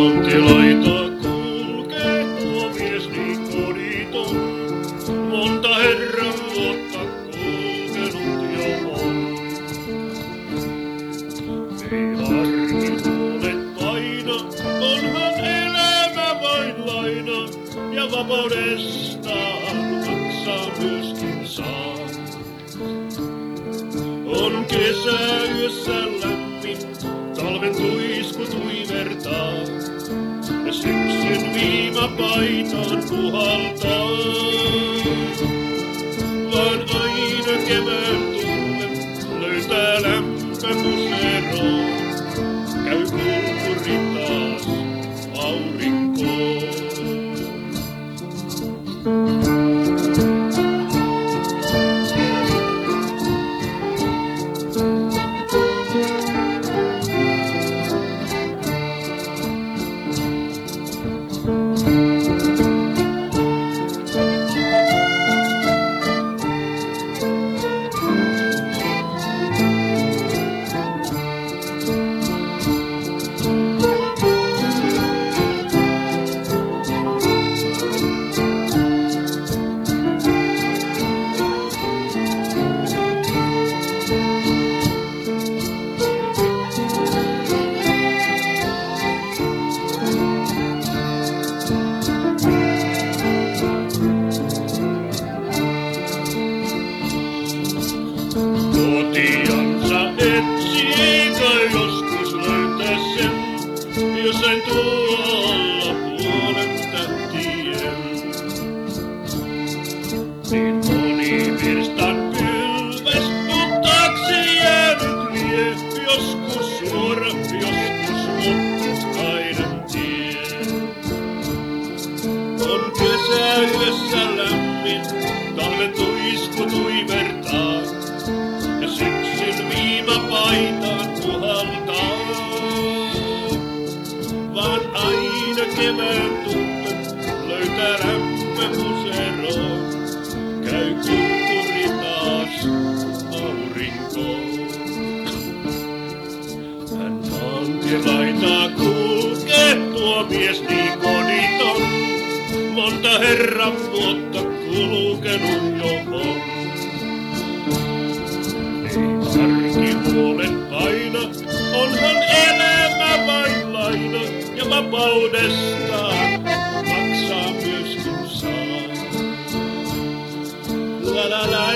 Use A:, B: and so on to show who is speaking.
A: Maantielaita kulkee tuo mies niin koditon, monta herran vuotta kulkenut jo on. Ei arkihuolet paina, onhan elämä vain laina, ja vapaudestaan maksaa myöskin saa. On kesä yössä lämmin, talven tuisku tuivertaa, ja syksyn viima paitaan puhaltaa. Vaan aina kevään tullen löytää lämpöpuseroon, käy kulkuri taas aurinkoon. Kotiansa etsiikö joskus löytää sen, jossain tuolla puolen tähtien. Niin moni virstan pylväs, puhtaaksi jäänyt lie, joskus suora, joskus mutkainen tie. On kesä yössä lämmin, talven tuisku tuivertaa, ja syksyn viima paitaan puhaltaa. Vaan aina kevään tullen löytää lämpöpuseroon, käy kulkuri taas aurinkoon. Hän maantielaitaa kulkee, tuo mies niin koditon, monta herran vuotta kulkenut jo on. Arkihuolet paina, onhan elämä vain laina, ja vapaudestaan maksaa myöskin saa. La la la.